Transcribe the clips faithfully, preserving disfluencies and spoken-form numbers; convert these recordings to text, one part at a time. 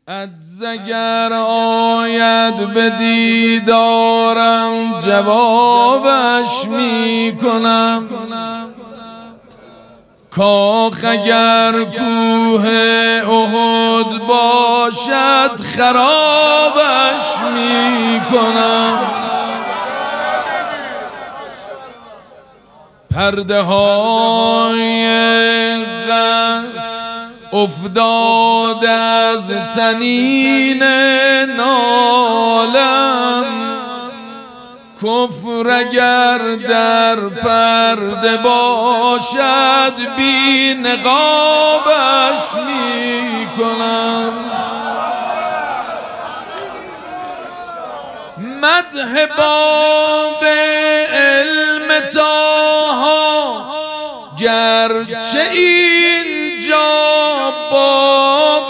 عجز اگر آید به دیدارم جوابش می کنم، کاخ اگر کوه احد باشد خرابش می کنم. پرده های قصر افتاد از طنین نالم، کفر اگر در پرده باشد بی نقابش می کنم. مدح باب علم طاها گرچه اینجا باب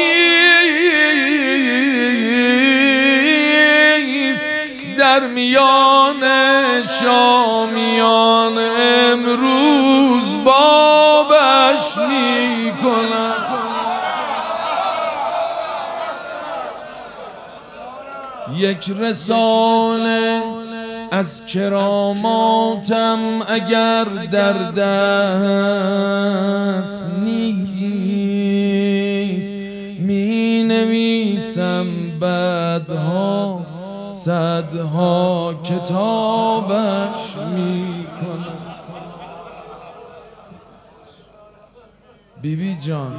نیست، در میان شامیان امروز بابش می کنم. یک رساله از کراماتم اگر در دست نیست، می نویسم بعدها صدها کتابش می کنم. بیبی جان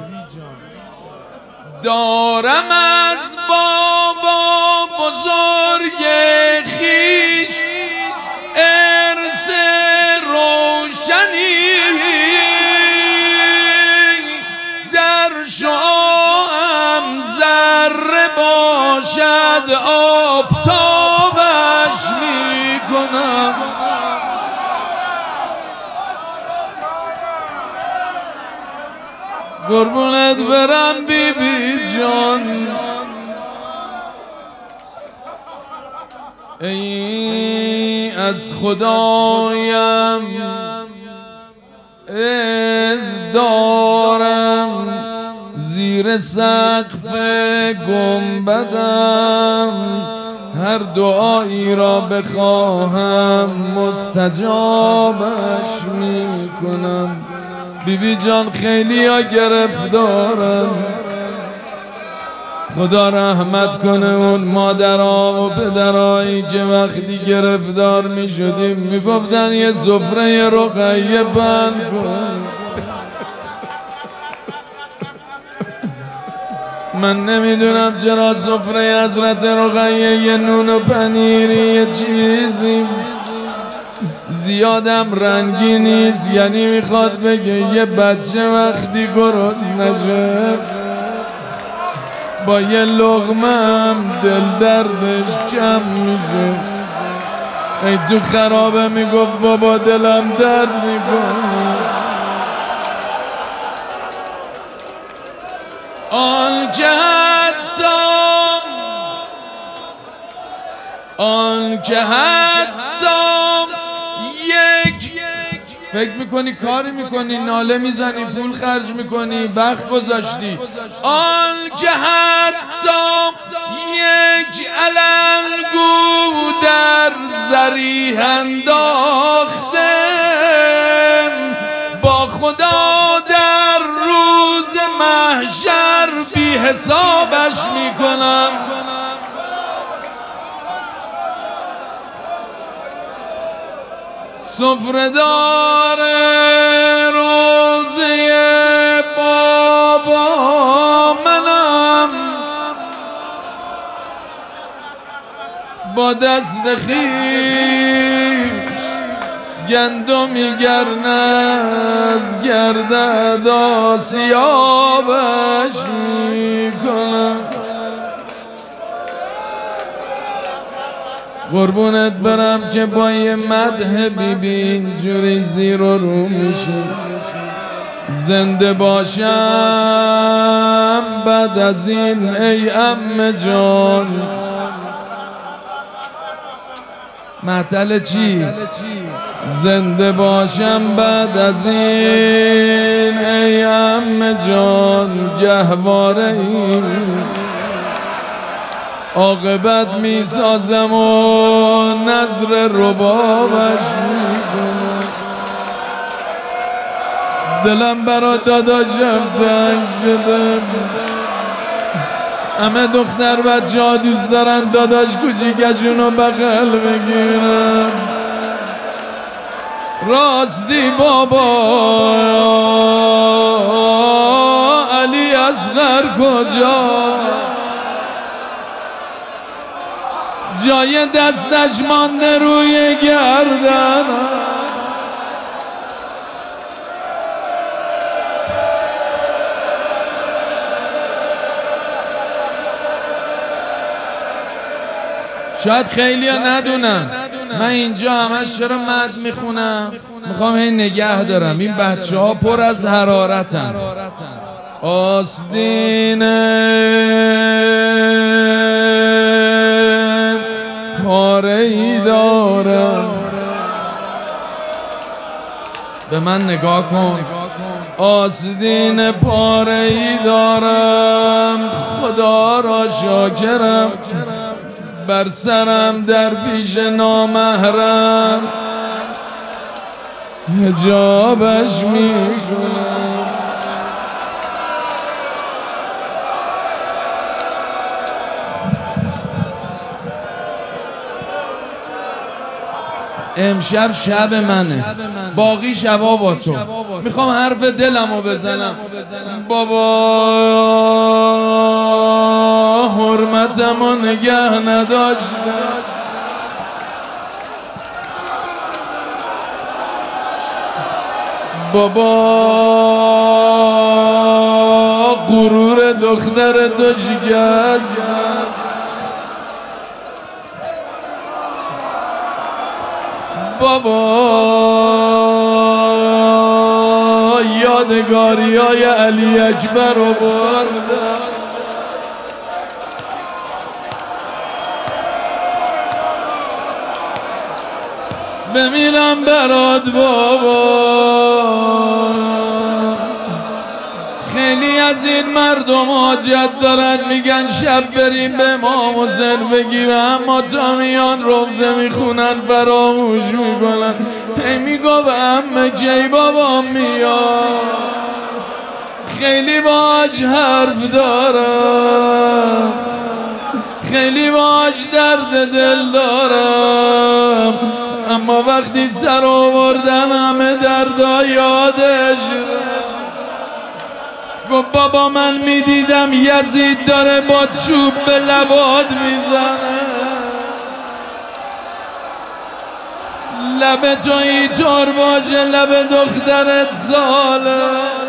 دارم از بابا بزرگ خویش ارث روشنی، در شعاعم ذره باشد آفتابش می کنم. قربونت برم بیبی جان، ای از خدایم از دارم زیر سقف گنبدم، هر دعایی را بخواهم مستجابش می کنم. بیبی جان خیلی ها گرفتارن، خدا رحمت کنه اون مادرها و پدرهایی که وقتی گرفتار می شدیم می گفتن یه سفره رقیه بند کن. من نمیدونم چرا سفره حضرت رقیه یه نون و پنیری یه چیزی زیادم رنگی نیست، یعنی میخواد بگه یه بچه وقتی گرسنه نشه با یه لقمه هم دل دردش کم میشه. ای تو خرابه میگفت بابا دلم درد میکنه. آن که حتی آن که حتی یک فکر میکنی کاری میکنی، ناله میزنی، پول خرج میکنی، وقت گذاشتی، آن که حتی یک علنگو در ذریح انداخته با خدا در روز محشر بی حسابش میکنم. سفره‌دار روزه بابا منم، با دست خویش گندمی گرن از گردد آسیابش میکنم. قربونت برم که با یه مدح بیبی اینجوری زیر و رو میشه. زنده باشم بعد از این ای عمه جان. معطل چی؟ زنده باشم بعد از این ای عمه جان، گهواره این عاقبت میسازم و نظر ربابش میکنم. دلم برا داداشم تنگ شده، همه دختر بچه ها دوست دارن داداش کوچیکشونو بغل بگیرم. راستی بابا علی اصغر کجا؟ جای دستش مانده روی گردن. شاید خیلی ها ندونن من اینجا همش چرا مد میخونم، میخوام هی نگه دارم این بچه ها پر از حرارتن. آستین پاره ای دارم، به من نگاه کن. آستین پاره ای دارم، خدا را شاکرم، بر سرم در پیش نامحرم حجابش میکنم. امشب شب منه، باقی شبا با تو. میخوام حرف دلمو بزنم. بابا حرمتمو نگه نداشت، بابا غرور دختر تو شکست، بابا یادگاری های علی اکبر رو بردم. بمیرم برات بابا. خیلی از این مردم حاجت دارن میگن شب بریم به امام حسین بگیم، اما تا میان روزه میخونن فراموش میکنن. هی میگفت عمه کی بابا میاد، خیلی باش حرف دارم، خیلی باش درد دل دارم، اما وقتی سر آوردن همه دردا یادش. گفت بابا من میدیدم یزید داره با چوب به لبات میزنه، لب تو اینطور باشه لب دخترت ساله.